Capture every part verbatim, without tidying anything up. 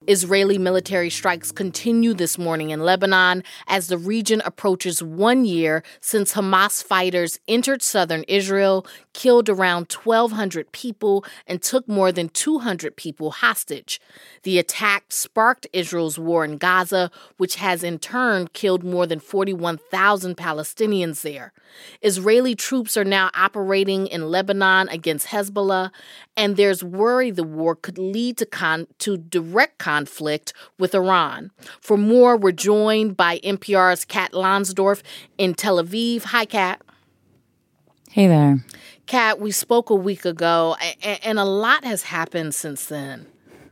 Israeli military strikes continue this morning in Lebanon as the region approaches one year since Hamas fighters entered southern Israel, killed around twelve hundred people, and took more than two hundred people hostage. The attack sparked Israel's war in Gaza, which has in turn killed more than forty-one thousand Palestinians there. Israeli troops are now operating in Lebanon against Hezbollah, and there's worry the war could lead to con- to direct conflict with Iran. For more, we're joined by N P R's Kat Lonsdorf in Tel Aviv. Hi, Kat. Hey there. Kat, we spoke a week ago, and a lot has happened since then.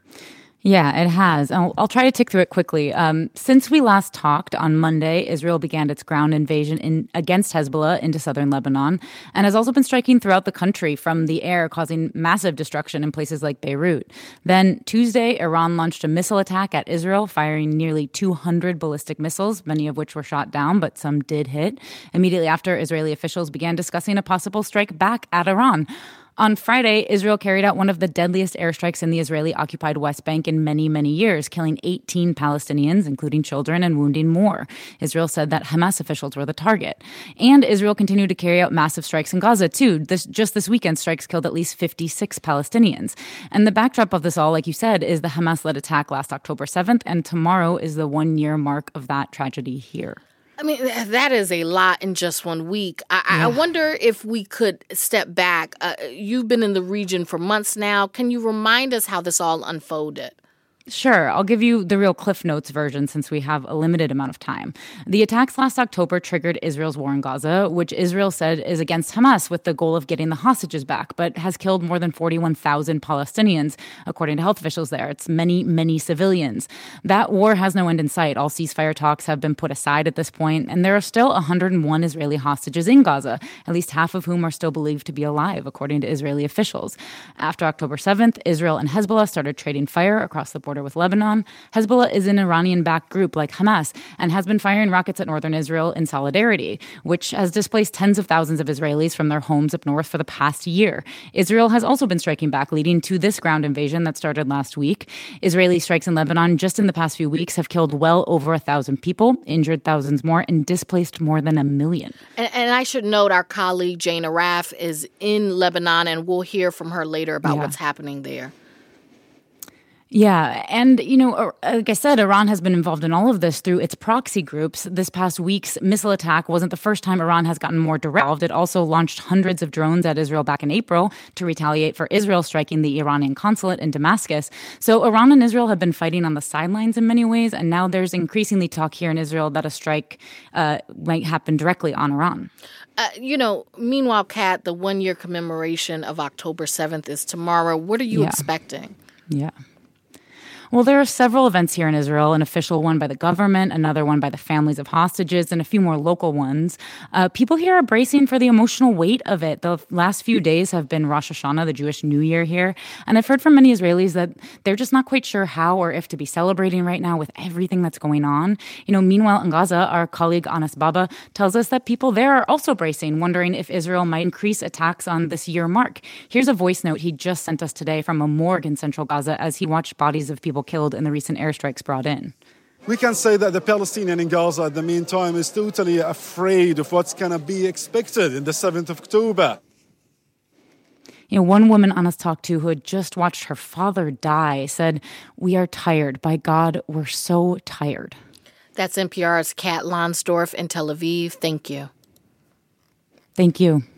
Yeah, it has. I'll, I'll try to tick through it quickly. Um, since we last talked on Monday, Israel began its ground invasion in, against Hezbollah into southern Lebanon and has also been striking throughout the country from the air, causing massive destruction in places like Beirut. Then Tuesday, Iran launched a missile attack at Israel, firing nearly two hundred ballistic missiles, many of which were shot down, but some did hit. Immediately after, Israeli officials began discussing a possible strike back at Iran. On Friday, Israel carried out one of the deadliest airstrikes in the Israeli-occupied West Bank in many, many years, killing eighteen Palestinians, including children, and wounding more. Israel said that Hamas officials were the target. And Israel continued to carry out massive strikes in Gaza, too. This, just this weekend, strikes killed at least fifty-six Palestinians. And the backdrop of this all, like you said, is the Hamas-led attack last October seventh, and tomorrow is the one-year mark of that tragedy here. I mean, that is a lot in just one week. I, yeah. I wonder if we could step back. Uh, you've been in the region for months now. Can you remind us how this all unfolded? Sure. I'll give you the real Cliff Notes version since we have a limited amount of time. The attacks last October triggered Israel's war in Gaza, which Israel said is against Hamas with the goal of getting the hostages back, but has killed more than forty-one thousand Palestinians, according to health officials there. It's many, many civilians. That war has no end in sight. All ceasefire talks have been put aside at this point, and there are still one hundred one Israeli hostages in Gaza, at least half of whom are still believed to be alive, according to Israeli officials. After October seventh, Israel and Hezbollah started trading fire across the border with Lebanon. Hezbollah is an Iranian-backed group like Hamas and has been firing rockets at northern Israel in solidarity, which has displaced tens of thousands of Israelis from their homes up north for the past year. Israel has also been striking back, leading to this ground invasion that started last week. Israeli strikes in Lebanon just in the past few weeks have killed well over a thousand people, injured thousands more, and displaced more than a million. And, and I should note our colleague Jane Arraf is in Lebanon, and we'll hear from her later about yeah. what's happening there. Yeah. And, you know, like I said, Iran has been involved in all of this through its proxy groups. This past week's missile attack wasn't the first time Iran has gotten more direct. It also launched hundreds of drones at Israel back in April to retaliate for Israel striking the Iranian consulate in Damascus. So Iran and Israel have been fighting on the sidelines in many ways. And now there's increasingly talk here in Israel that a strike uh, might happen directly on Iran. Uh, you know, meanwhile, Kat, the one-year commemoration of October seventh is tomorrow. What are you yeah. expecting? Yeah. Well, there are several events here in Israel, an official one by the government, another one by the families of hostages, and a few more local ones. Uh, people here are bracing for the emotional weight of it. The last few days have been Rosh Hashanah, the Jewish New Year here, and I've heard from many Israelis that they're just not quite sure how or if to be celebrating right now with everything that's going on. You know, meanwhile, in Gaza, our colleague Anas Baba tells us that people there are also bracing, wondering if Israel might increase attacks on this year mark. Here's a voice note he just sent us today from a morgue in central Gaza as he watched bodies of people killed in the recent airstrikes brought in. We can say that the Palestinian in Gaza at the meantime is totally afraid of what's going to be expected in the seventh of October. You know, one woman Anas talked to who had just watched her father die said, "We are tired. By God, we're so tired." That's N P R's Kat Lonsdorf in Tel Aviv. Thank you. Thank you.